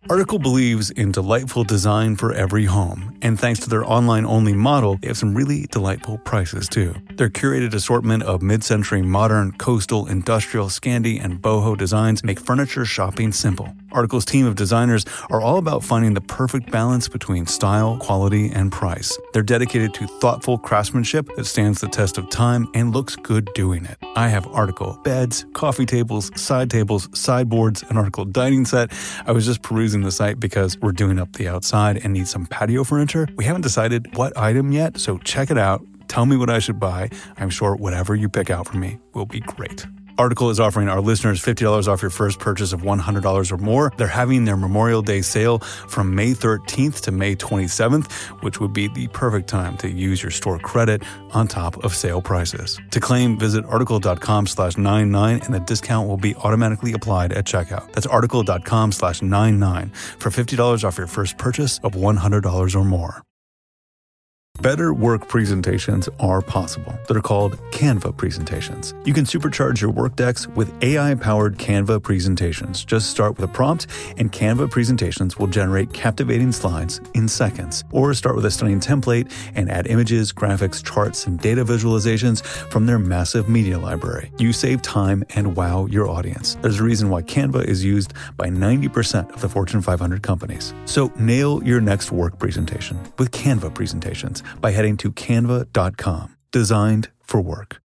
Article believes in delightful design for every home, and thanks to their online-only model, they have some really delightful prices too. Their curated assortment of mid-century modern, coastal, industrial, Scandi, and boho designs make furniture shopping simple. Article's team of designers are all about finding the perfect balance between style, quality, and price. They're dedicated to thoughtful craftsmanship that stands the test of time and looks good doing it. I have Article beds, coffee tables, sideboards, an Article dining set. I was just perusing the site because we're doing up the outside and need some patio furniture. We haven't decided what item yet, so check it out. Tell me what I should buy. I'm sure whatever you pick out for me will be great. Article is offering our listeners $50 off your first purchase of $100 or more. They're having their Memorial Day sale from May 13th to May 27th, which would be the perfect time to use your store credit on top of sale prices. To claim, visit article.com/99 and the discount will be automatically applied at checkout. That's article.com/99 for $50 off your first purchase of $100 or more. Better work presentations are possible. They're called Canva presentations. You can supercharge your work decks with AI-powered Canva presentations. Just start with a prompt, and Canva presentations will generate captivating slides in seconds. Or start with a stunning template and add images, graphics, charts, and data visualizations from their massive media library. You save time and wow your audience. There's a reason why Canva is used by 90% of the Fortune 500 companies. So nail your next work presentation with Canva presentations by heading to canva.com. Designed for work.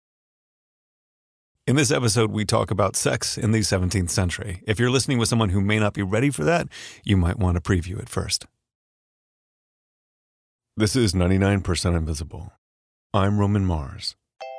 In this episode, we talk about sex in the 17th century. If you're listening with someone who may not be ready for that, you might want to preview it first. This is 99% Invisible. I'm Roman Mars.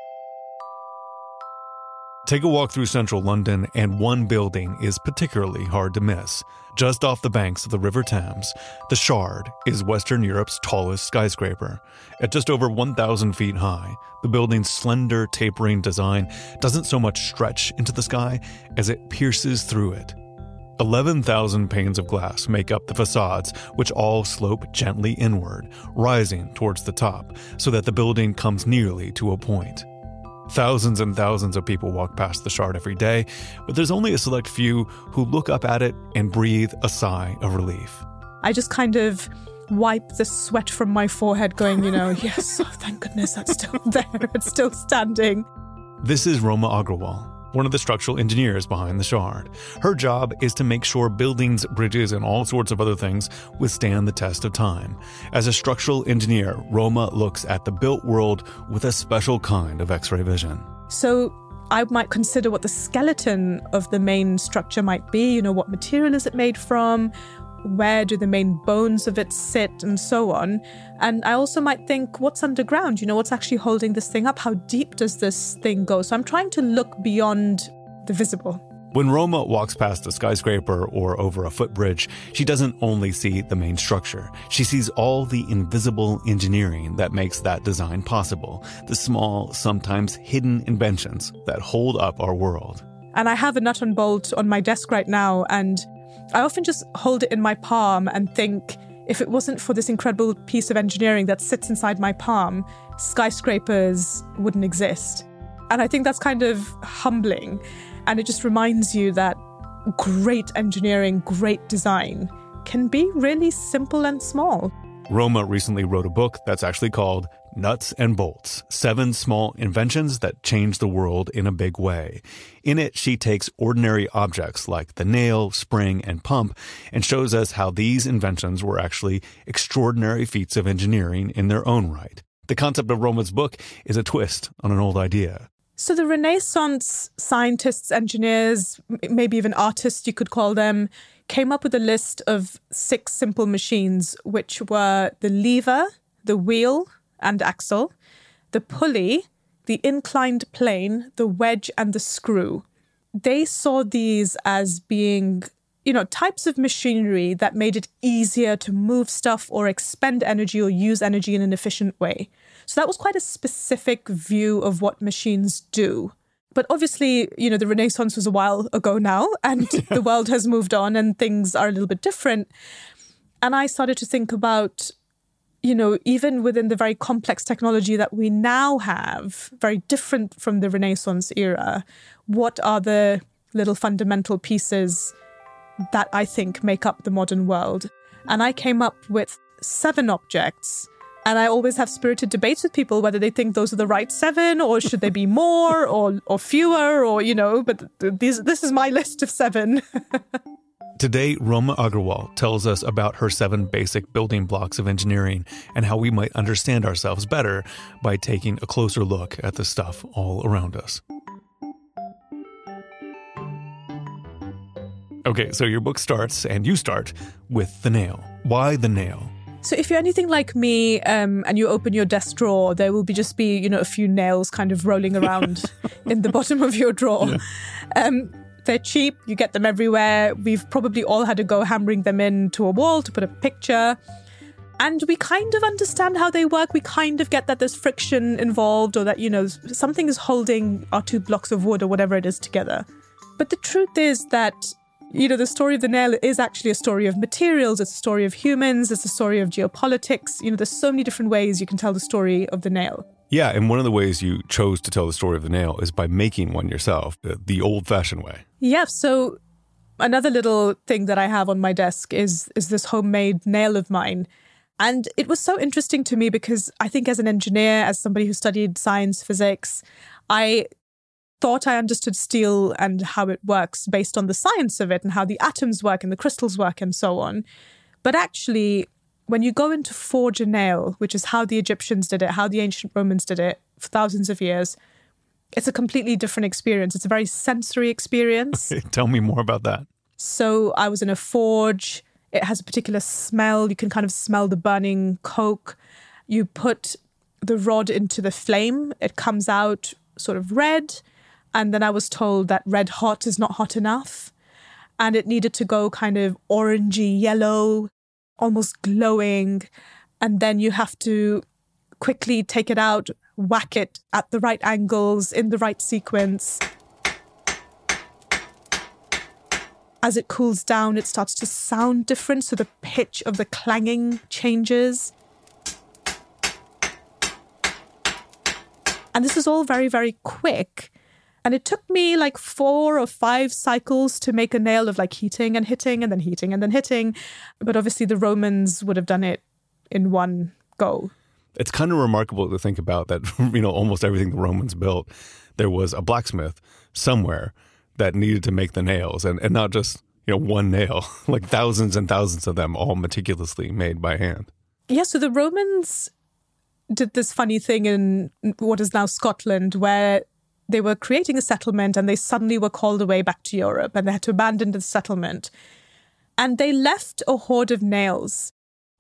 Take a walk through central London, and one building is particularly hard to miss. Just off the banks of the River Thames, the Shard is Western Europe's tallest skyscraper. At just over 1,000 feet high, the building's slender, tapering design doesn't so much stretch into the sky as it pierces through it. 11,000 panes of glass make up the facades, which all slope gently inward, rising towards the top, so that the building comes nearly to a point. Thousands and thousands of people walk past the Shard every day, but there's only a select few who look up at it and breathe a sigh of relief. I just kind of wipe the sweat from my forehead going, yes, oh, thank goodness that's still there. It's still standing. This is Roma Agrawal, one of the structural engineers behind the Shard. Her job is to make sure buildings, bridges, and all sorts of other things withstand the test of time. As a structural engineer, Roma looks at the built world with a special kind of X-ray vision. So I might consider what the skeleton of the main structure might be. What material is it made from? Where do the main bones of it sit, and so on. And I also might think, what's underground? What's actually holding this thing up? How deep does this thing go? So I'm trying to look beyond the visible. When Roma walks past a skyscraper or over a footbridge, she doesn't only see the main structure. She sees all the invisible engineering that makes that design possible. The small, sometimes hidden inventions that hold up our world. And I have a nut and bolt on my desk right now, and I often just hold it in my palm and think, if it wasn't for this incredible piece of engineering that sits inside my palm, skyscrapers wouldn't exist. And I think that's kind of humbling. And it just reminds you that great engineering, great design can be really simple and small. Roma recently wrote a book that's actually called Nuts and Bolts, 7 Small Inventions That Change the World in a Big Way. In it, she takes ordinary objects like the nail, spring, and pump and shows us how these inventions were actually extraordinary feats of engineering in their own right. The concept of Roma's book is a twist on an old idea. So the Renaissance scientists, engineers, maybe even artists you could call them, came up with a list of 6 simple machines, which were the lever, the wheel and axle, the pulley, the inclined plane, the wedge, and the screw. They saw these as being, types of machinery that made it easier to move stuff or expend energy or use energy in an efficient way. So that was quite a specific view of what machines do. But obviously, the Renaissance was a while ago now, and the world has moved on and things are a little bit different. And I started to think about, even within the very complex technology that we now have, very different from the Renaissance era, what are the little fundamental pieces that I think make up the modern world. And I came up with 7 objects. And I always have spirited debates with people whether they think those are the right 7 or should they be more or fewer or, but this is my list of 7. Today, Roma Agarwal tells us about her 7 basic building blocks of engineering and how we might understand ourselves better by taking a closer look at the stuff all around us. Okay, so your book starts, and you start, with the nail. Why the nail? So if you're anything like me and you open your desk drawer, there will just be, a few nails kind of rolling around in the bottom of your drawer. Yeah. They're cheap. You get them everywhere. We've probably all had to go hammering them into a wall to put a picture. And we kind of understand how they work. We kind of get that there's friction involved or that, something is holding our 2 blocks of wood or whatever it is together. But the truth is that, the story of the nail is actually a story of materials. It's a story of humans. It's a story of geopolitics. There's so many different ways you can tell the story of the nail. Yeah, and one of the ways you chose to tell the story of the nail is by making one yourself, the old-fashioned way. Yeah, so another little thing that I have on my desk is this homemade nail of mine. And it was so interesting to me because I think as an engineer, as somebody who studied science, physics, I thought I understood steel and how it works based on the science of it and how the atoms work and the crystals work and so on. But actually, when you go in to forge a nail, which is how the Egyptians did it, how the ancient Romans did it for thousands of years, it's a completely different experience. It's a very sensory experience. Tell me more about that. So I was in a forge. It has a particular smell. You can kind of smell the burning coke. You put the rod into the flame. It comes out sort of red. And then I was told that red hot is not hot enough. And it needed to go kind of orangey yellow, almost glowing. And then you have to quickly take it out, whack it at the right angles, in the right sequence. As it cools down, it starts to sound different, so the pitch of the clanging changes. And this is all very, very quick. And it took me like 4 or 5 cycles to make a nail of like heating and hitting and then heating and then hitting. But obviously the Romans would have done it in one go. It's kind of remarkable to think about that, almost everything the Romans built, there was a blacksmith somewhere that needed to make the nails and not just, one nail, like thousands and thousands of them all meticulously made by hand. Yeah, so the Romans did this funny thing in what is now Scotland where they were creating a settlement and they suddenly were called away back to Europe and they had to abandon the settlement. And they left a hoard of nails,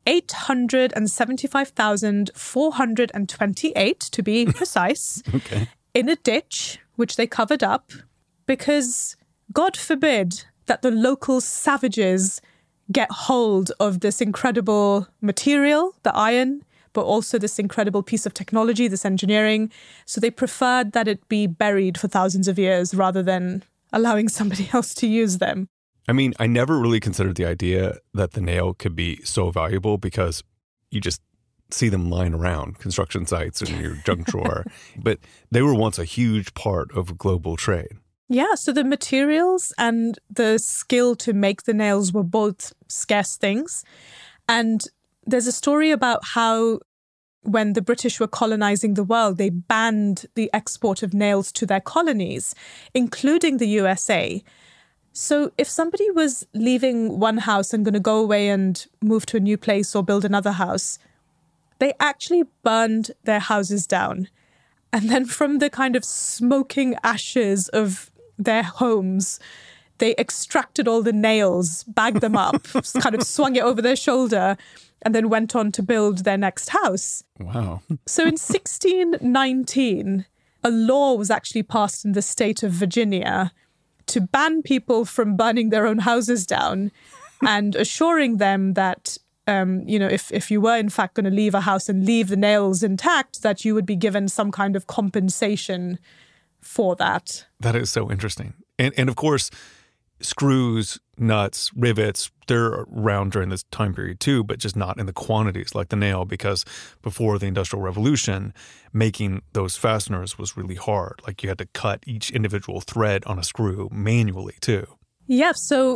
875,428 to be precise, okay, in a ditch, which they covered up because God forbid that the local savages get hold of this incredible material, the iron, but also this incredible piece of technology, this engineering. So they preferred that it be buried for thousands of years rather than allowing somebody else to use them. I mean, I never really considered the idea that the nail could be so valuable because you just see them lying around construction sites in your junk drawer. But they were once a huge part of global trade. Yeah, so the materials and the skill to make the nails were both scarce things. And there's a story about how when the British were colonizing the world, they banned the export of nails to their colonies, including the USA. So if somebody was leaving one house and going to go away and move to a new place or build another house, they actually burned their houses down. And then from the kind of smoking ashes of their homes, they extracted all the nails, bagged them up, kind of swung it over their shoulder, and then went on to build their next house. Wow. So in 1619, a law was actually passed in the state of Virginia to ban people from burning their own houses down and assuring them that, if you were in fact going to leave a house and leave the nails intact, that you would be given some kind of compensation for that. That is so interesting. And of course, screws, nuts, rivets, they're around during this time period too, but just not in the quantities like the nail, because before the Industrial Revolution, making those fasteners was really hard. Like you had to cut each individual thread on a screw manually too. Yeah, so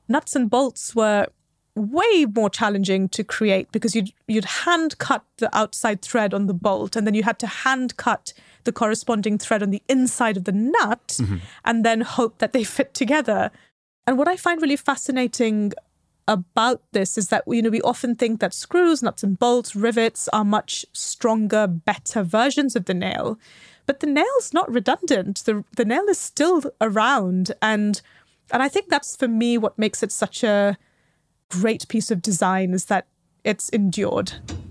nuts and bolts were way more challenging to create because you'd hand cut the outside thread on the bolt, and then you had to hand cut the corresponding thread on the inside of the nut, and then hope that they fit together. And what I find really fascinating about this is that, we often think that screws, nuts and bolts, rivets are much stronger, better versions of the nail. But the nail's not redundant. The nail is still around. And I think that's, for me, what makes it such a great piece of design, is that it's endured.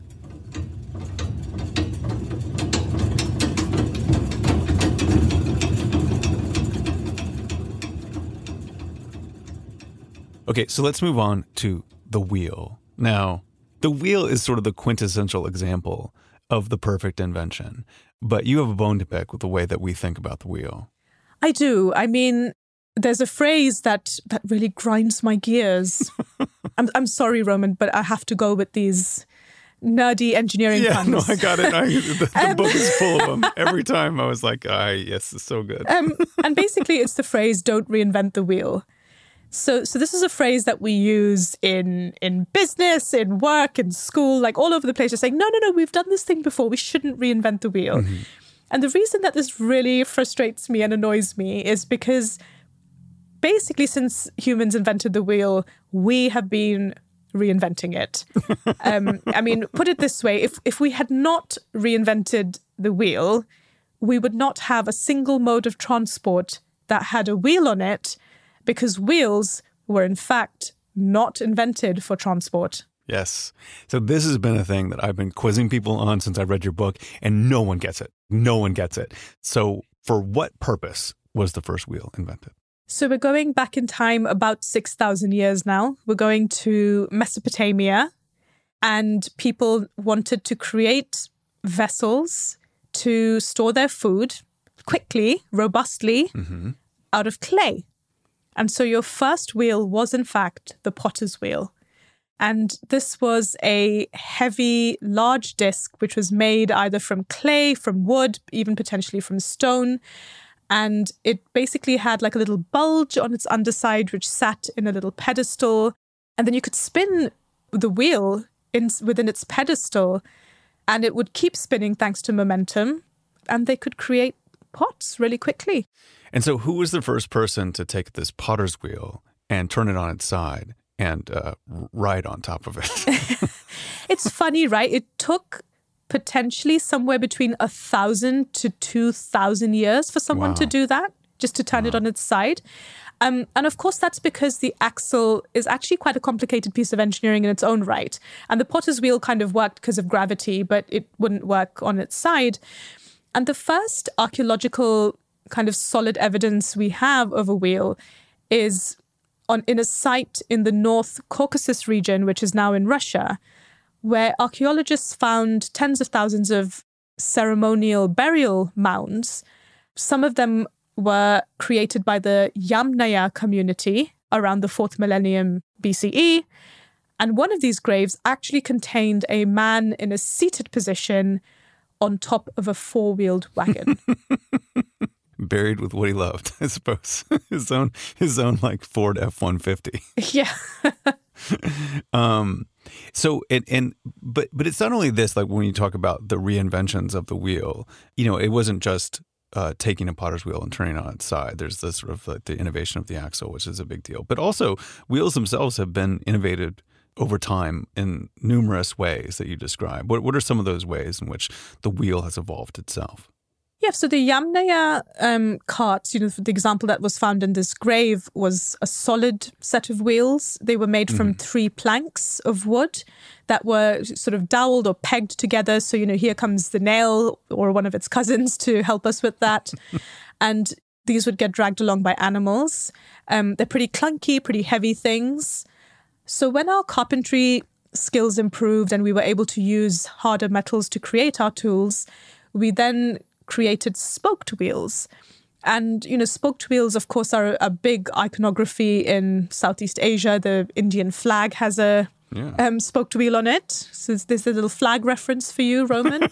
Okay, so let's move on to the wheel. Now, the wheel is sort of the quintessential example of the perfect invention, but you have a bone to pick with the way that we think about the wheel. I do. I mean, there's a phrase that really grinds my gears. I'm sorry, Roman, but I have to go with these nerdy engineering puns. No, I got it. The book is full of them. Every time I was like, yes, it's so good. And basically, it's the phrase, don't reinvent the wheel. So this is a phrase that we use in business, in work, in school, like all over the place. Just saying, no, we've done this thing before. We shouldn't reinvent the wheel. Mm-hmm. And the reason that this really frustrates me and annoys me is because basically since humans invented the wheel, we have been reinventing it. I mean, put it this way, if we had not reinvented the wheel, we would not have a single mode of transport that had a wheel on it, because wheels were in fact not invented for transport. Yes. So this has been a thing that I've been quizzing people on since I read your book, and no one gets it. No one gets it. So for what purpose was the first wheel invented? So we're going back in time about 6,000 years now. We're going to Mesopotamia, and people wanted to create vessels to store their food quickly, robustly, out of clay. And so your first wheel was, in fact, the potter's wheel. And this was a heavy, large disc, which was made either from clay, from wood, even potentially from stone. And it basically had like a little bulge on its underside, which sat in a little pedestal. And then you could spin the wheel within its pedestal, and it would keep spinning thanks to momentum. And they could create pots really quickly. And so who was the first person to take this potter's wheel and turn it on its side and ride on top of it? It's funny, right? It took potentially somewhere between 1,000 to 2,000 years for someone to do that, just to turn it on its side. And of course, that's because the axle is actually quite a complicated piece of engineering in its own right. And the potter's wheel kind of worked because of gravity, but it wouldn't work on its side. And the first archaeological kind of solid evidence we have of a wheel is in a site in the North Caucasus region, which is now in Russia, where archaeologists found tens of thousands of ceremonial burial mounds. Some of them were created by the Yamnaya community around the 4th millennium BCE. And one of these graves actually contained a man in a seated position on top of a 4-wheeled wagon. Buried with what he loved, I suppose. his own like Ford F-150. Yeah. So but it's not only this, like when you talk about the reinventions of the wheel, it wasn't just taking a potter's wheel and turning it on its side. There's this sort of like the innovation of the axle, which is a big deal. But also wheels themselves have been innovated over time in numerous ways that you describe. What are some of those ways in which the wheel has evolved itself? Yeah, so the Yamnaya carts, the example that was found in this grave was a solid set of wheels. They were made from 3 planks of wood that were sort of doweled or pegged together. So, here comes the nail or one of its cousins to help us with that. And these would get dragged along by animals. They're pretty clunky, pretty heavy things. So when our carpentry skills improved and we were able to use harder metals to create our tools, we then created spoked wheels. And, spoked wheels, of course, are a big iconography in Southeast Asia. The Indian flag has a spoked wheel on it. So there's a little flag reference for you, Roman.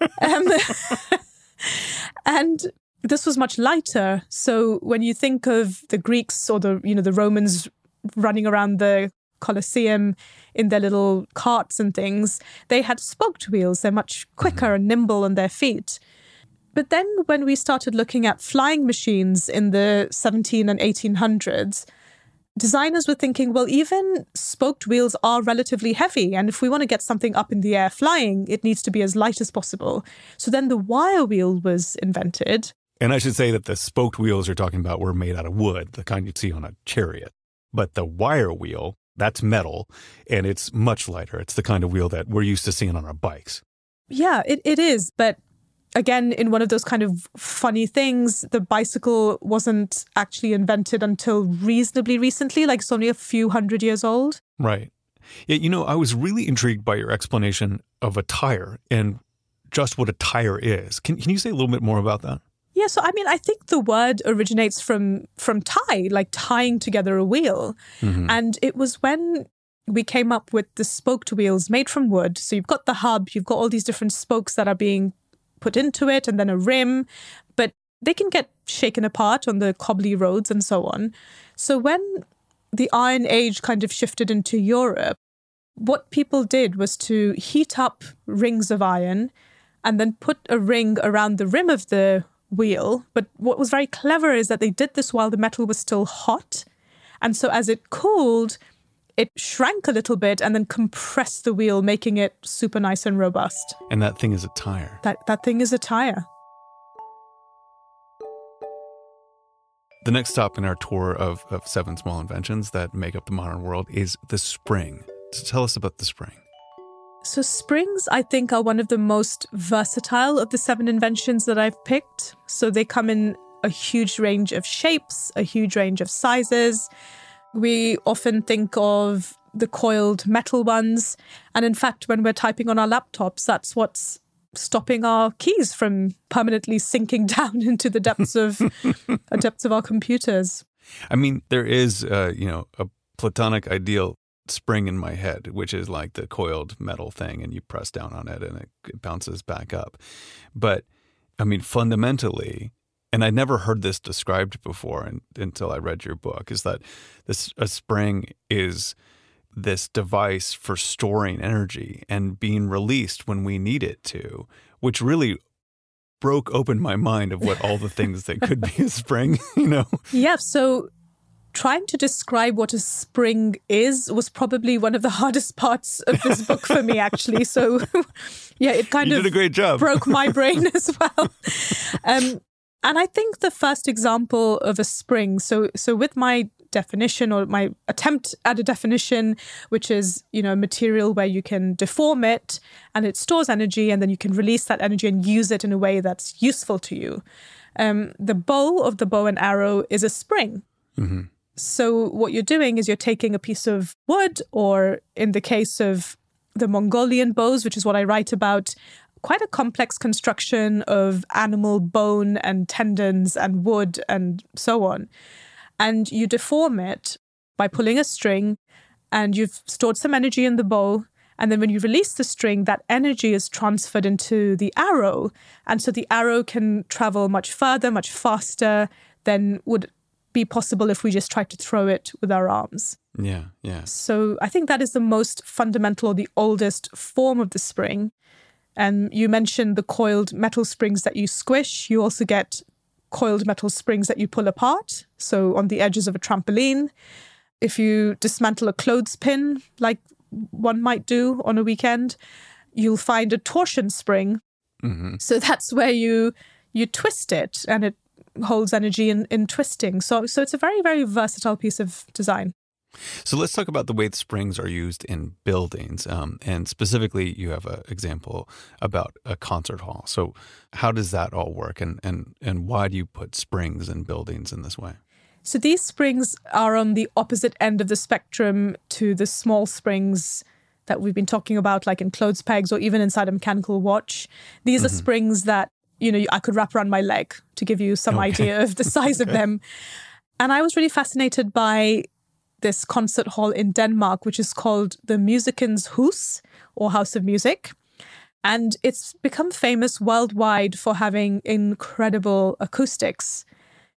And this was much lighter. So when you think of the Greeks or the Romans running around the Colosseum in their little carts and things, they had spoked wheels. They're much quicker and nimble on their feet. But then when we started looking at flying machines in the 17 and 1800s, designers were thinking, well, even spoked wheels are relatively heavy. And if we want to get something up in the air flying, it needs to be as light as possible. So then the wire wheel was invented. And I should say that the spoked wheels you're talking about were made out of wood, the kind you'd see on a chariot. But the wire wheel, that's metal, and it's much lighter. It's the kind of wheel that we're used to seeing on our bikes. Yeah, it is. But again, in one of those kind of funny things, the bicycle wasn't actually invented until reasonably recently, like it's only a few hundred years old. Right. Yeah, I was really intrigued by your explanation of a tire and just what a tire is. Can you say a little bit more about that? Yeah, so I think the word originates from tie, like tying together a wheel. Mm-hmm. And it was when we came up with the spoked wheels made from wood. So you've got the hub, you've got all these different spokes that are being put into it, and then a rim, but they can get shaken apart on the cobbly roads and so on. So when the Iron Age kind of shifted into Europe, what people did was to heat up rings of iron and then put a ring around the rim of the wheel. But what was very clever is that they did this while the metal was still hot. And so as it cooled, it shrank a little bit and then compressed the wheel, making it super nice and robust. And that thing is a tire. That thing is a tire. The next stop in our tour of 7 small inventions that make up the modern world is the spring. So tell us about the spring. So springs, I think, are one of the most versatile of the 7 inventions that I've picked. So they come in a huge range of shapes, a huge range of sizes. We often think of the coiled metal ones. And in fact, when we're typing on our laptops, that's what's stopping our keys from permanently sinking down into the depths of our computers. I mean, there is, a platonic ideal spring in my head, which is like the coiled metal thing, and you press down on it and it bounces back up. But I mean, fundamentally, and I never heard this described before until I read your book, is that a spring is this device for storing energy and being released when we need it to, which really broke open my mind of what all the things that could be a spring, Yeah, so trying to describe what a spring is was probably one of the hardest parts of this book for me, actually. So, yeah, it kind of did a great job. Broke my brain as well. And I think the first example of a spring, so with my definition or my attempt at a definition, which is, a material where you can deform it and it stores energy and then you can release that energy and use it in a way that's useful to you. The bow of the bow and arrow is a spring. Mm-hmm. So what you're doing is you're taking a piece of wood, or in the case of the Mongolian bows, which is what I write about, quite a complex construction of animal bone and tendons and wood and so on. And you deform it by pulling a string, and you've stored some energy in the bow. And then when you release the string, that energy is transferred into the arrow. And so the arrow can travel much further, much faster than would be possible if we just tried to throw it with our arms. Yeah. So I think that is the most fundamental or the oldest form of the spring. And you mentioned the coiled metal springs that you squish. You also get coiled metal springs that you pull apart. So on the edges of a trampoline, if you dismantle a clothespin, like one might do on a weekend, you'll find a torsion spring. Mm-hmm. So that's where you twist it, and it holds energy in twisting. So it's a very, very versatile piece of design. So let's talk about the way the springs are used in buildings. And specifically, you have an example about a concert hall. So how does that all work? And why do you put springs in buildings in this way? So these springs are on the opposite end of the spectrum to the small springs that we've been talking about, like in clothes pegs or even inside a mechanical watch. These are springs that, I could wrap around my leg, to give you some idea of the size of them. And I was really fascinated by this concert hall in Denmark, which is called the Musikens Hus, or House of Music. And it's become famous worldwide for having incredible acoustics.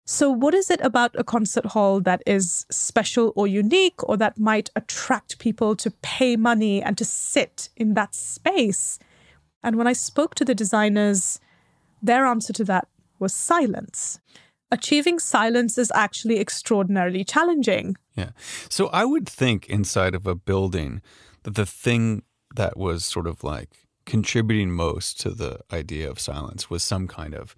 So what is it about a concert hall that is special or unique, or that might attract people to pay money and to sit in that space? And when I spoke to the designers, their answer to that was silence. Achieving silence is actually extraordinarily challenging. Yeah. So I would think inside of a building that the thing that was sort of like contributing most to the idea of silence was some kind of,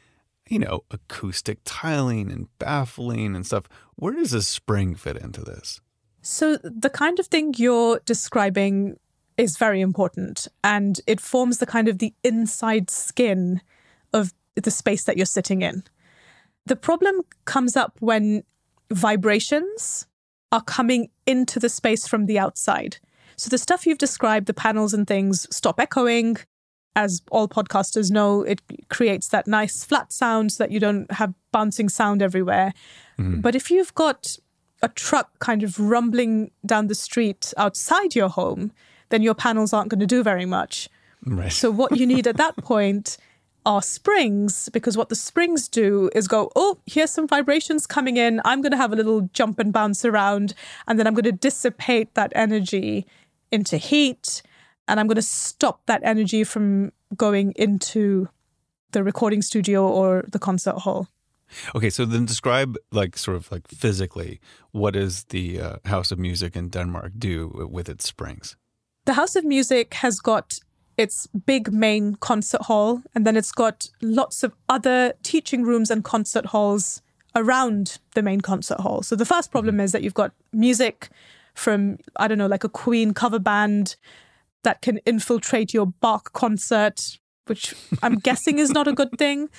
acoustic tiling and baffling and stuff. Where does a spring fit into this? So the kind of thing you're describing is very important, and it forms the kind of the inside skin of the space that you're sitting in. The problem comes up when vibrations are coming into the space from the outside. So the stuff you've described, the panels and things, stop echoing. As all podcasters know, it creates that nice flat sound so that you don't have bouncing sound everywhere. Mm-hmm. But if you've got a truck kind of rumbling down the street outside your home, then your panels aren't going to do very much. Right. So what you need at that point are springs, because what the springs do is go, oh, here's some vibrations coming in. I'm going to have a little jump and bounce around, and then I'm going to dissipate that energy into heat, and I'm going to stop that energy from going into the recording studio or the concert hall. Okay, so then describe sort of physically, what does the House of Music in Denmark do with its springs? The House of Music has got its big main concert hall, and then it's got lots of other teaching rooms and concert halls around the main concert hall. So the first problem is that you've got music from, like a Queen cover band that can infiltrate your Bach concert, which I'm guessing is not a good thing.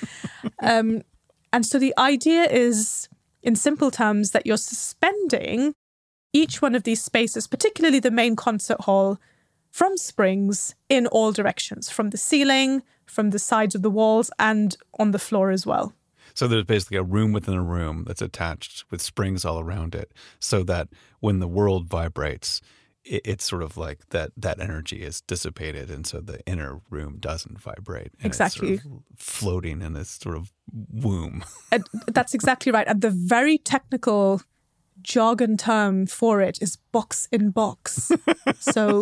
And so the idea is, in simple terms, that you're suspending each one of these spaces, particularly the main concert hall, from springs in all directions, from the ceiling, from the sides of the walls, and on the floor as well. So there's basically a room within a room that's attached with springs all around it, so that when the world vibrates, it's sort of like that energy is dissipated, and so the inner room doesn't vibrate. And exactly. It's sort of floating in this sort of womb. That's exactly right. And the very technical jargon term for it is box in box. So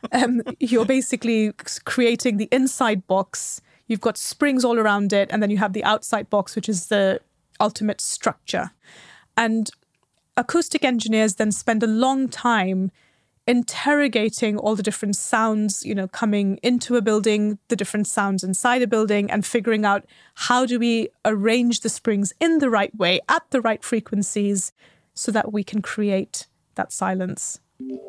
you're basically creating the inside box. You've got springs all around it, and then you have the outside box, which is the ultimate structure. And acoustic engineers then spend a long time interrogating all the different sounds, coming into a building, the different sounds inside a building, and figuring out how do we arrange the springs in the right way, at the right frequencies, so that we can create that silence.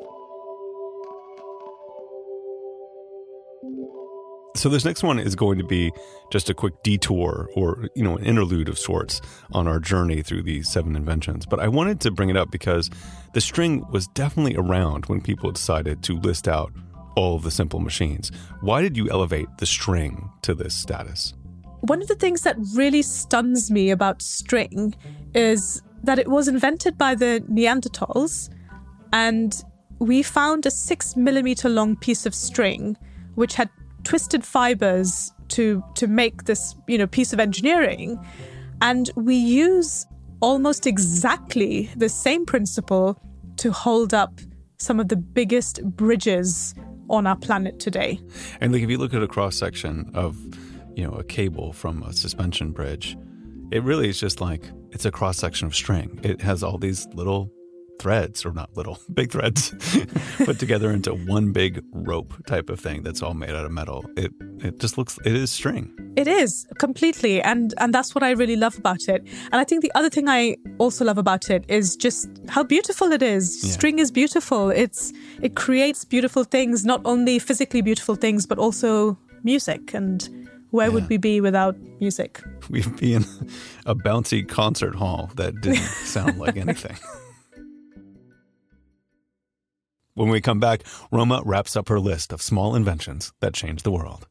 So this next one is going to be just a quick detour or, an interlude of sorts on our journey through these 7 inventions. But I wanted to bring it up because the string was definitely around when people decided to list out all of the simple machines. Why did you elevate the string to this status? One of the things that really stuns me about string is that it was invented by the Neanderthals, and we found a 6 millimeter long piece of string which had twisted fibers to make this, piece of engineering. And we use almost exactly the same principle to hold up some of the biggest bridges on our planet today. And if you look at a cross-section of, a cable from a suspension bridge, it really is just it's a cross-section of string. It has all these little threads, or not little, big threads, put together into one big rope type of thing that's all made out of metal. It is string. It is, completely. And that's what I really love about it. And I think the other thing I also love about it is just how beautiful it is. Yeah. String is beautiful. It creates beautiful things, not only physically beautiful things, but also music. And where would we be without music? We'd be in a bouncy concert hall that didn't sound like anything. When we come back, Roma wraps up her list of small inventions that changed the world.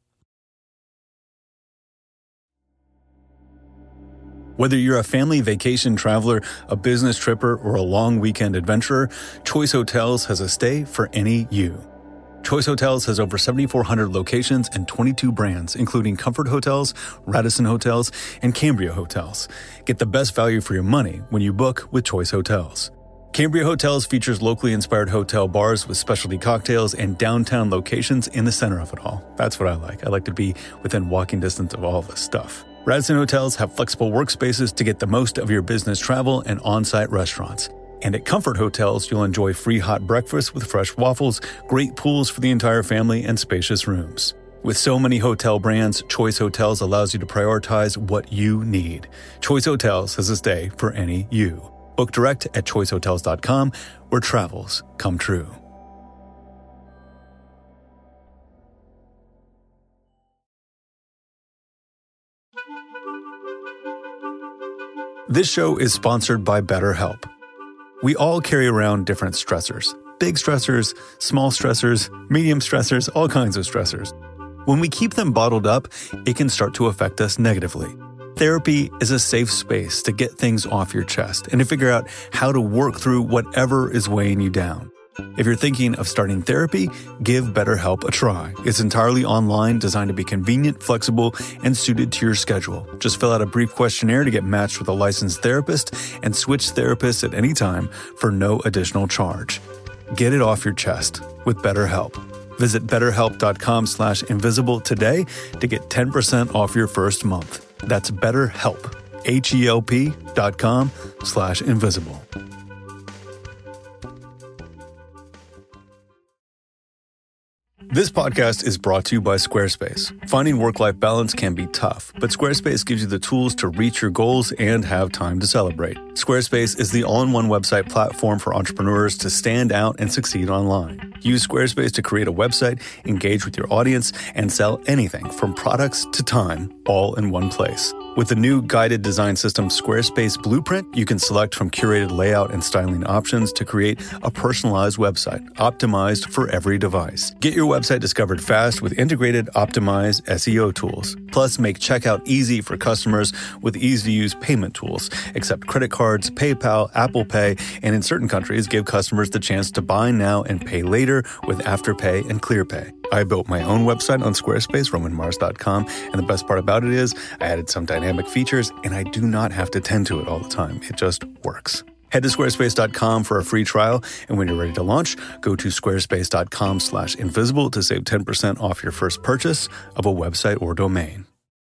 Whether you're a family vacation traveler, a business tripper, or a long weekend adventurer, Choice Hotels has a stay for any you. Choice Hotels has over 7,400 locations and 22 brands, including Comfort Hotels, Radisson Hotels, and Cambria Hotels. Get the best value for your money when you book with Choice Hotels. Cambria Hotels features locally inspired hotel bars with specialty cocktails and downtown locations in the center of it all. That's what I like. I like to be within walking distance of all this stuff. Radisson Hotels have flexible workspaces to get the most of your business travel and on-site restaurants. And at Comfort Hotels, you'll enjoy free hot breakfast with fresh waffles, great pools for the entire family, and spacious rooms. With so many hotel brands, Choice Hotels allows you to prioritize what you need. Choice Hotels has a stay for any you. Book direct at choicehotels.com, where travels come true. This show is sponsored by BetterHelp. We all carry around different stressors. Big stressors, small stressors, medium stressors, all kinds of stressors. When we keep them bottled up, it can start to affect us negatively. Therapy is a safe space to get things off your chest and to figure out how to work through whatever is weighing you down. If you're thinking of starting therapy, give BetterHelp a try. It's entirely online, designed to be convenient, flexible, and suited to your schedule. Just fill out a brief questionnaire to get matched with a licensed therapist and switch therapists at any time for no additional charge. Get it off your chest with BetterHelp. Visit BetterHelp.com/invisible today to get 10% off your first month. That's BetterHelp, HELP.com/invisible. This podcast is brought to you by Squarespace. Finding work-life balance can be tough, but Squarespace gives you the tools to reach your goals and have time to celebrate. Squarespace is the all-in-one website platform for entrepreneurs to stand out and succeed online. Use Squarespace to create a website, engage with your audience, and sell anything from products to time, all in one place. With the new guided design system Squarespace Blueprint, you can select from curated layout and styling options to create a personalized website, optimized for every device. Get your website discovered fast with integrated, optimized SEO tools. Plus, make checkout easy for customers with easy-to-use payment tools. Accept credit cards, PayPal, Apple Pay, and in certain countries, give customers the chance to buy now and pay later with Afterpay and ClearPay. I built my own website on Squarespace, RomanMars.com, and the best part about it is I added some dynamic features, and I do not have to tend to it all the time. It just works. Head to squarespace.com for a free trial, and when you're ready to launch, go to squarespace.com/invisible to save 10% off your first purchase of a website or domain.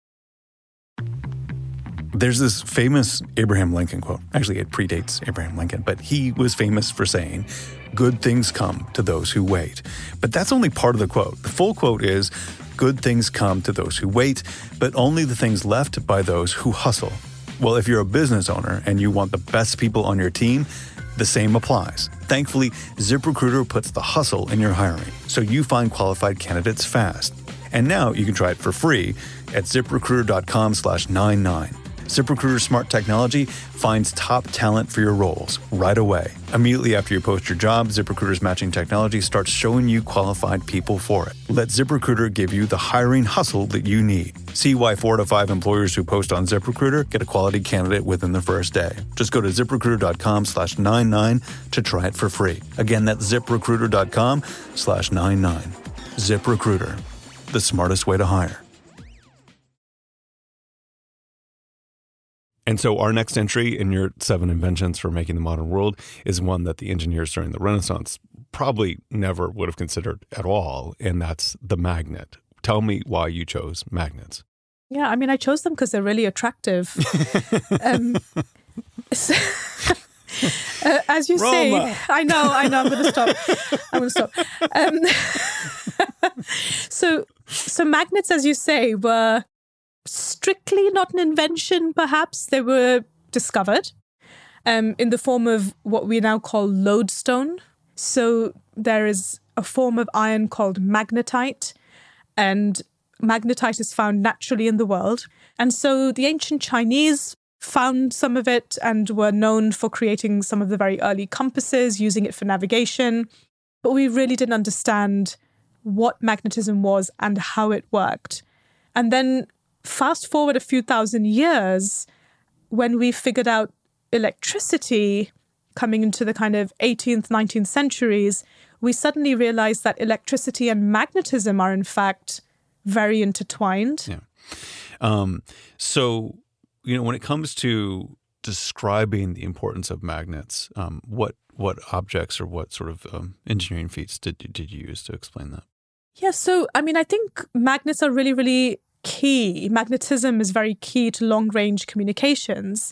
There's this famous Abraham Lincoln quote. Actually, it predates Abraham Lincoln, but he was famous for saying, "Good things come to those who wait." But that's only part of the quote. The full quote is, "Good things come to those who wait, but only the things left by those who hustle." Well, if you're a business owner and you want the best people on your team, the same applies. Thankfully, ZipRecruiter puts the hustle in your hiring, so you find qualified candidates fast. And now you can try it for free at ZipRecruiter.com/99. ZipRecruiter's smart technology finds top talent for your roles right away. Immediately after you post your job, ZipRecruiter's matching technology starts showing you qualified people for it. Let ZipRecruiter give you the hiring hustle that you need. See why 4 to 5 employers who post on ZipRecruiter get a quality candidate within the first day. Just go to ZipRecruiter.com/99 to try it for free. Again, that's ZipRecruiter.com/99. ZipRecruiter, the smartest way to hire. And so our next entry in your 7 inventions for making the modern world is one that the engineers during the Renaissance probably never would have considered at all, and that's the magnet. Tell me why you chose magnets. Yeah, I mean, I chose them because they're really attractive. As you Roma. say, I know, I'm going to stop. So magnets, as you say, were strictly not an invention, perhaps. They were discovered in the form of what we now call lodestone. So there is a form of iron called magnetite, and magnetite is found naturally in the world. And so the ancient Chinese found some of it and were known for creating some of the very early compasses, using it for navigation. But we really didn't understand what magnetism was and how it worked. And then fast forward a few thousand years, when we figured out electricity coming into the kind of 18th, 19th centuries, we suddenly realized that electricity and magnetism are in fact very intertwined. Yeah. So, when it comes to describing the importance of magnets, what objects or what sort of engineering feats did you use to explain that? Yeah, so, I think magnets are really, really key. Magnetism is very key to long-range communications.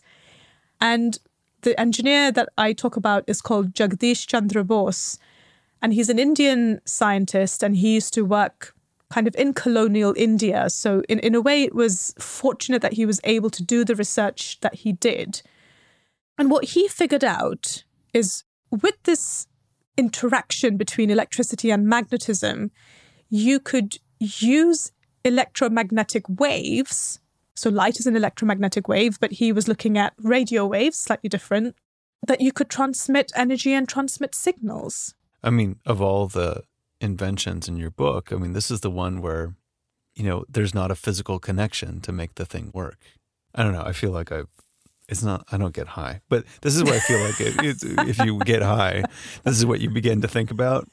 And the engineer that I talk about is called Jagdish Chandra Bose. And he's an Indian scientist, and he used to work kind of in colonial India. So in a way, it was fortunate that he was able to do the research that he did. And what he figured out is with this interaction between electricity and magnetism, you could use electromagnetic waves. So light is an electromagnetic wave, but he was looking at radio waves, slightly different, that you could transmit energy and transmit signals. Of all the inventions in your book, this is the one where, there's not a physical connection to make the thing work. I don't know. I feel like I don't get high, but this is what I feel like if you get high, this is what you begin to think about,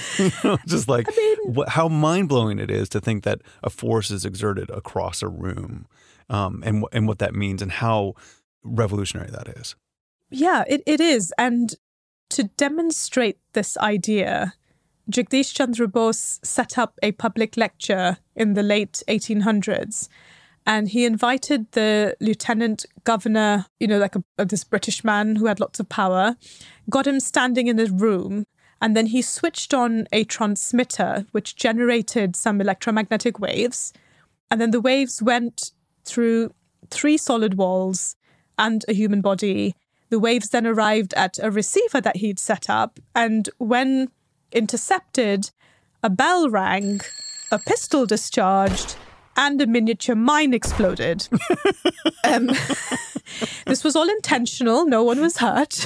just like how mind-blowing it is to think that a force is exerted across a room, and what that means and how revolutionary that is. Yeah, it is. And to demonstrate this idea, Jagdish Chandra Bose set up a public lecture in the late 1800s. And he invited the lieutenant governor, this British man who had lots of power, got him standing in a room, and then he switched on a transmitter which generated some electromagnetic waves. And then the waves went through 3 solid walls and a human body. The waves then arrived at a receiver that he'd set up. And when intercepted, a bell rang, a pistol discharged, and a miniature mine exploded. This was all intentional. No one was hurt.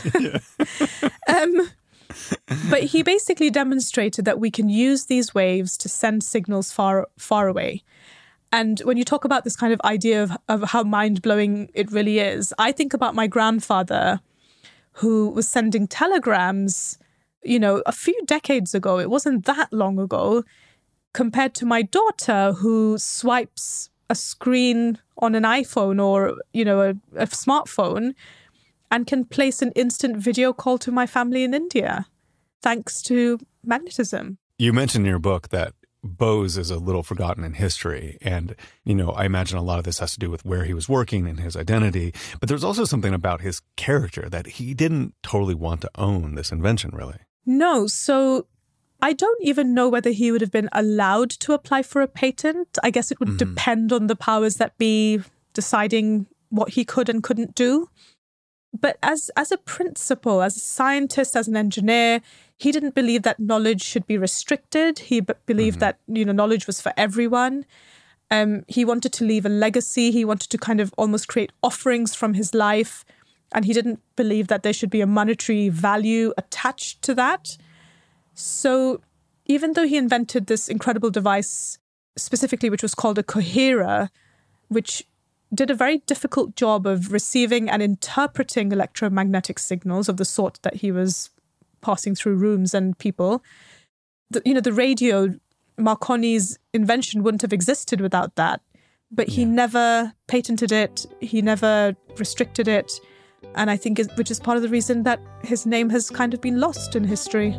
But he basically demonstrated that we can use these waves to send signals far, far away. And when you talk about this kind of idea of how mind-blowing it really is, I think about my grandfather who was sending telegrams, a few decades ago. It wasn't that long ago, compared to my daughter who swipes a screen on an iPhone or, a smartphone and can place an instant video call to my family in India, thanks to magnetism. You mentioned in your book that Bose is a little forgotten in history. And, I imagine a lot of this has to do with where he was working and his identity. But there's also something about his character that he didn't totally want to own this invention, really. No. So I don't even know whether he would have been allowed to apply for a patent. I guess it would depend on the powers that be deciding what he could and couldn't do. But as a principle, as a scientist, as an engineer, he didn't believe that knowledge should be restricted. He believed that, knowledge was for everyone. He wanted to leave a legacy. He wanted to kind of almost create offerings from his life. And he didn't believe that there should be a monetary value attached to that. So even though he invented this incredible device specifically, which was called a coherer, which did a very difficult job of receiving and interpreting electromagnetic signals of the sort that he was passing through rooms and people. The radio, Marconi's invention wouldn't have existed without that. But he never patented it. He never restricted it. And I think which is part of the reason that his name has kind of been lost in history.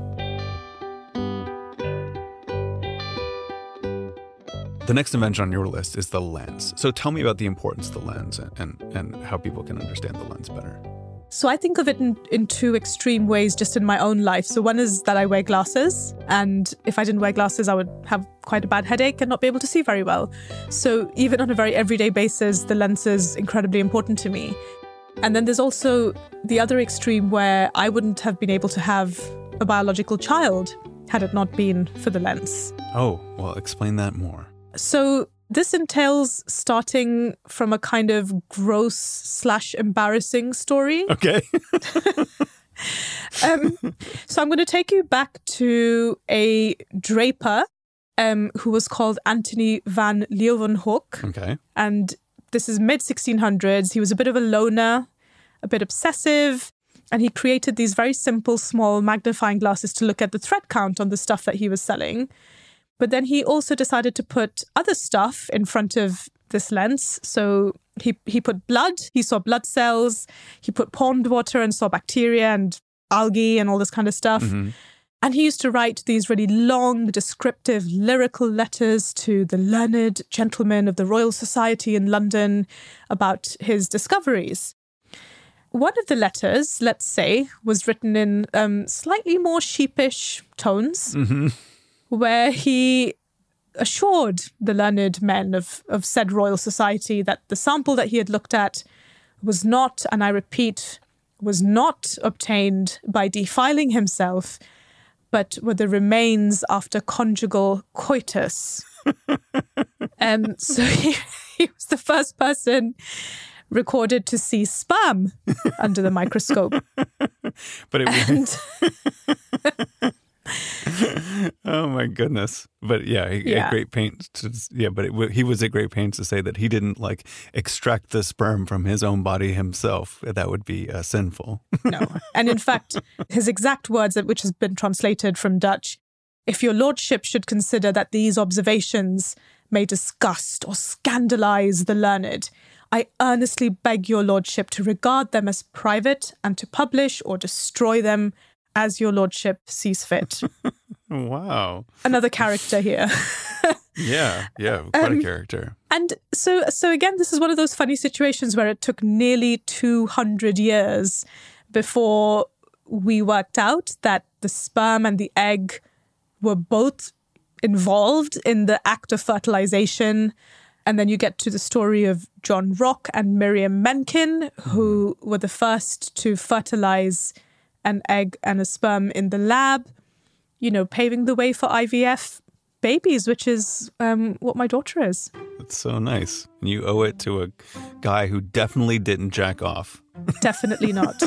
The next invention on your list is the lens. So tell me about the importance of the lens and how people can understand the lens better. So I think of it in 2 extreme ways just in my own life. So one is that I wear glasses, and if I didn't wear glasses, I would have quite a bad headache and not be able to see very well. So even on a very everyday basis, the lens is incredibly important to me. And then there's also the other extreme where I wouldn't have been able to have a biological child had it not been for the lens. Oh, well, explain that more. So this entails starting from a kind of gross/embarrassing story. Okay. So I'm going to take you back to a draper who was called Anthony van Leeuwenhoek. Okay. And this is mid-1600s. He was a bit of a loner, a bit obsessive. And he created these very simple, small magnifying glasses to look at the thread count on the stuff that he was selling. But then he also decided to put other stuff in front of this lens. So he put blood, he saw blood cells, he put pond water and saw bacteria and algae and all this kind of stuff. Mm-hmm. And he used to write these really long, descriptive, lyrical letters to the learned gentlemen of the Royal Society in London about his discoveries. One of the letters, let's say, was written in slightly more sheepish tones, Mm-hmm. where he assured the learned men of said Royal Society that the sample that he had looked at was not, and I repeat, was not obtained by defiling himself, but were the remains after conjugal coitus. So he was the first person recorded to see sperm under the microscope. But it oh my goodness! But yeah, at great pains he was at great pains to say that he didn't like extract the sperm from his own body himself. That would be sinful. No, and in fact, his exact words, which has been translated from Dutch, "If your lordship should consider that these observations may disgust or scandalize the learned, I earnestly beg your lordship to regard them as private and to publish or destroy them as your lordship sees fit." Wow. Another character here. Yeah, quite a character. And so again, this is one of those funny situations where it took nearly 200 years before we worked out that the sperm and the egg were both involved in the act of fertilization. And then you get to the story of John Rock and Miriam Mencken, who were the first to fertilize an egg and a sperm in the lab, paving the way for IVF babies, which is what my daughter is. That's so nice. And you owe it to a guy who definitely didn't jack off. Definitely not.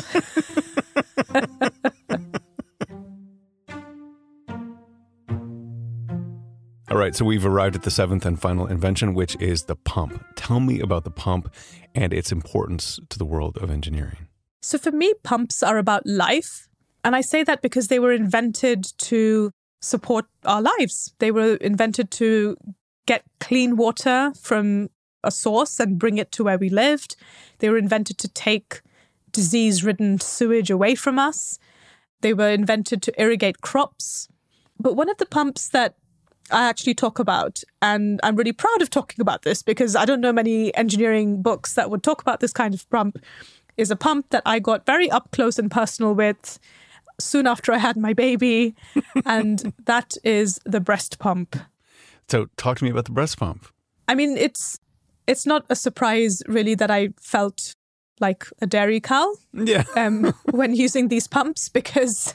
All right, so we've arrived at the seventh and final invention, which is the pump. Tell me about the pump and its importance to the world of engineering. So for me, pumps are about life. And I say that because they were invented to support our lives. They were invented to get clean water from a source and bring it to where we lived. They were invented to take disease-ridden sewage away from us. They were invented to irrigate crops. But one of the pumps that I actually talk about, and I'm really proud of talking about this because I don't know many engineering books that would talk about this kind of pump, is a pump that I got very up close and personal with soon after I had my baby, and that is the breast pump. So talk to me about the breast pump. I mean, it's not a surprise really that I felt like a dairy cow when using these pumps, because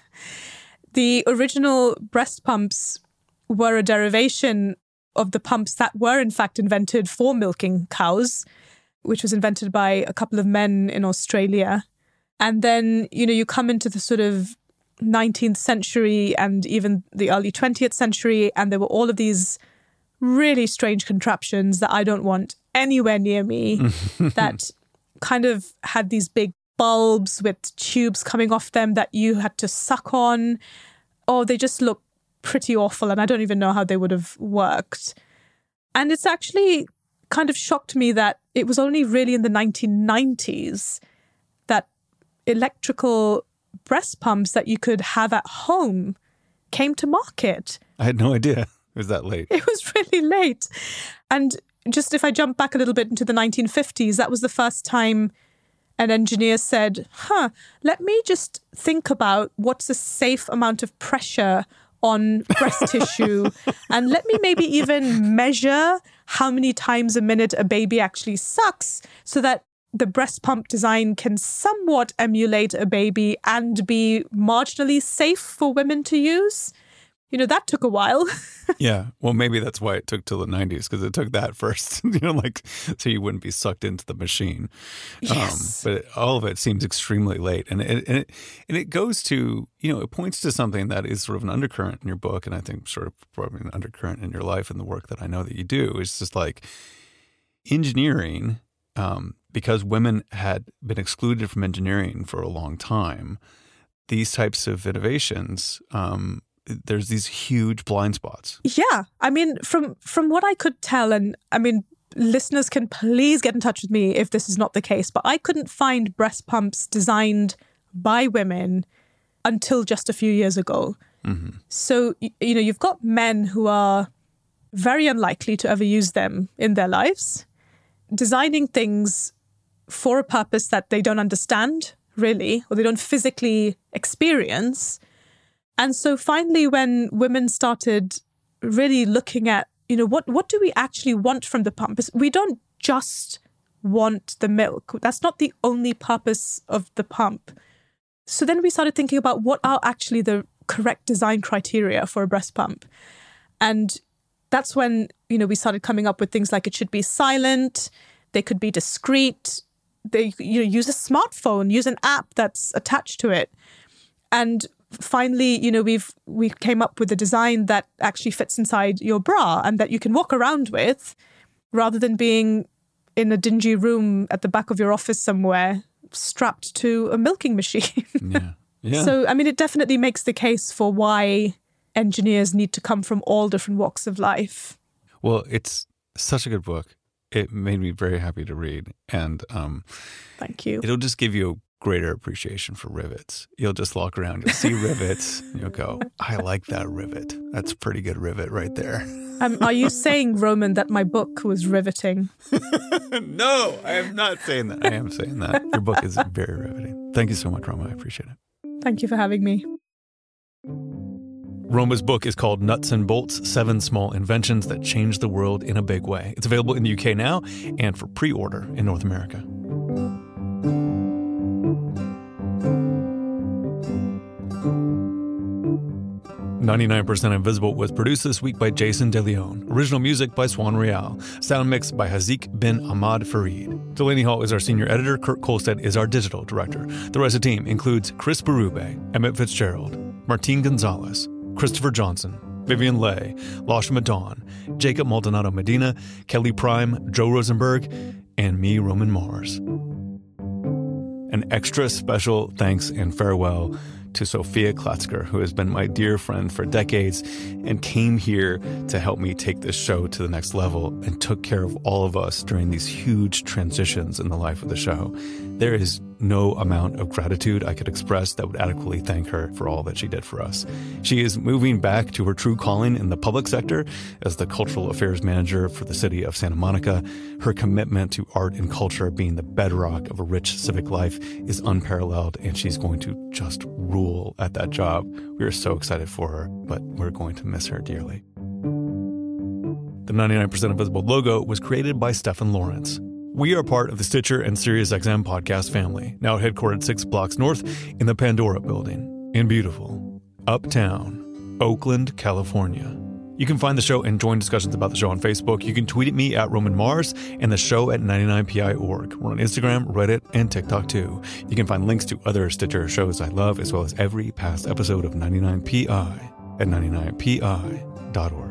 the original breast pumps were a derivation of the pumps that were in fact invented for milking cows, which was invented by a couple of men in Australia. And then, you come into the sort of 19th century and even the early 20th century, and there were all of these really strange contraptions that I don't want anywhere near me that kind of had these big bulbs with tubes coming off them that you had to suck on. Oh, they just look pretty awful, and I don't even know how they would have worked. And it's actually kind of shocked me that it was only really in the 1990s that electrical breast pumps that you could have at home came to market. I had no idea it was that late. It was really late. And just if I jump back a little bit into the 1950s, that was the first time an engineer said, let me just think about what's a safe amount of pressure on breast tissue, and let me maybe even measure how many times a minute a baby actually sucks so that the breast pump design can somewhat emulate a baby and be marginally safe for women to use. That took a while. Yeah. Well, maybe that's why it took till the 90s, because it took that first, so you wouldn't be sucked into the machine. Yes. But all of it seems extremely late. And it goes to, it points to something that is sort of an undercurrent in your book, and I think sort of probably an undercurrent in your life and the work that I know that you do. It's just like engineering because women had been excluded from engineering for a long time, these types of innovations, there's these huge blind spots. Yeah. I mean, from what I could tell, and I mean, listeners can please get in touch with me if this is not the case, but I couldn't find breast pumps designed by women until just a few years ago. Mm-hmm. So, you've got men who are very unlikely to ever use them in their lives, designing things for a purpose that they don't understand, really, or they don't physically experience. And so finally, when women started really looking at, what do we actually want from the pump? We don't just want the milk. That's not the only purpose of the pump. So then we started thinking about what are actually the correct design criteria for a breast pump. And that's when, we started coming up with things like it should be silent, they could be discreet, they use a smartphone, use an app that's attached to it. And finally, we came up with a design that actually fits inside your bra and that you can walk around with rather than being in a dingy room at the back of your office somewhere strapped to a milking machine. Yeah. So, I mean, it definitely makes the case for why engineers need to come from all different walks of life. Well, it's such a good book. It made me very happy to read. And thank you. It'll just give you a greater appreciation for rivets. You'll just walk around, you'll see rivets, and you'll go, I like that rivet. That's a pretty good rivet right there. Are you saying, Roman, that my book was riveting? No, I am not saying that. I am saying that. Your book is very riveting. Thank you so much, Roma. I appreciate it. Thank you for having me. Roma's book is called Nuts and Bolts, 7 Small Inventions That Changed the World in a Big Way. It's available in the UK now and for pre-order in North America. "99% Invisible" was produced this week by Jason DeLeon. Original music by Swan Real. Sound mix by Hazik bin Ahmad Farid. Delaney Hall is our senior editor. Kurt Kolstad is our digital director. The rest of the team includes Chris Berube, Emmett Fitzgerald, Martine Gonzalez, Christopher Johnson, Vivian Leigh, Lasha Madon, Jacob Maldonado Medina, Kelly Prime, Joe Rosenberg, and me, Roman Mars. An extra special thanks and farewell to Sophia Klatzker, who has been my dear friend for decades and came here to help me take this show to the next level and took care of all of us during these huge transitions in the life of the show. There is no amount of gratitude I could express that would adequately thank her for all that she did for us. She is moving back to her true calling in the public sector as the cultural affairs manager for the city of Santa Monica. Her commitment to art and culture being the bedrock of a rich civic life is unparalleled, and she's going to just rule at that job. We are so excited for her, but we're going to miss her dearly. The 99% Invisible logo was created by Stephen Lawrence. We are part of the Stitcher and SiriusXM podcast family, now headquartered 6 blocks north in the Pandora building in beautiful Uptown, Oakland, California. You can find the show and join discussions about the show on Facebook. You can tweet at me at Roman Mars and the show at 99pi.org. We're on Instagram, Reddit, and TikTok too. You can find links to other Stitcher shows I love, as well as every past episode of 99pi at 99pi.org.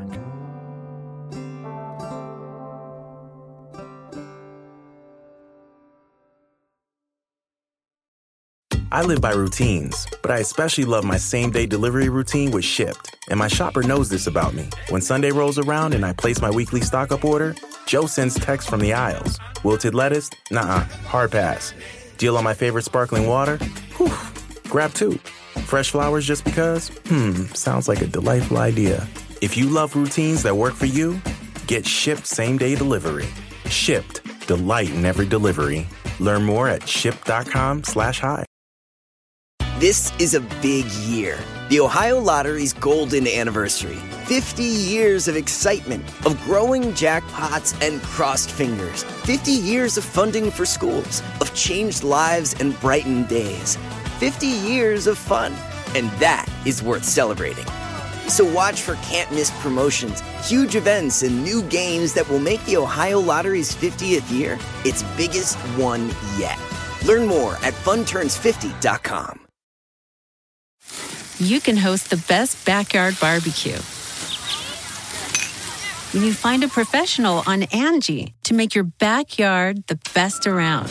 I live by routines, but I especially love my same-day delivery routine with Shipt. And my shopper knows this about me. When Sunday rolls around and I place my weekly stock-up order, Joe sends texts from the aisles. Wilted lettuce? Nuh-uh, hard pass. Deal on my favorite sparkling water? Whew, grab 2. Fresh flowers just because? Sounds like a delightful idea. If you love routines that work for you, get Shipt same-day delivery. Shipt, delight in every delivery. Learn more at shipt.com/hi. This is a big year. The Ohio Lottery's golden anniversary. 50 years of excitement, of growing jackpots and crossed fingers. 50 years of funding for schools, of changed lives and brightened days. 50 years of fun, and that is worth celebrating. So watch for can't-miss promotions, huge events, and new games that will make the Ohio Lottery's 50th year its biggest one yet. Learn more at funturns50.com. You can host the best backyard barbecue when you find a professional on Angie to make your backyard the best around.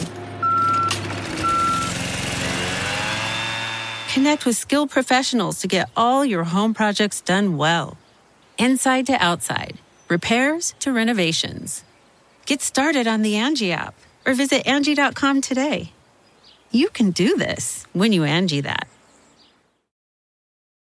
Connect with skilled professionals to get all your home projects done well. Inside to outside, repairs to renovations. Get started on the Angie app or visit Angie.com today. You can do this when you Angie that.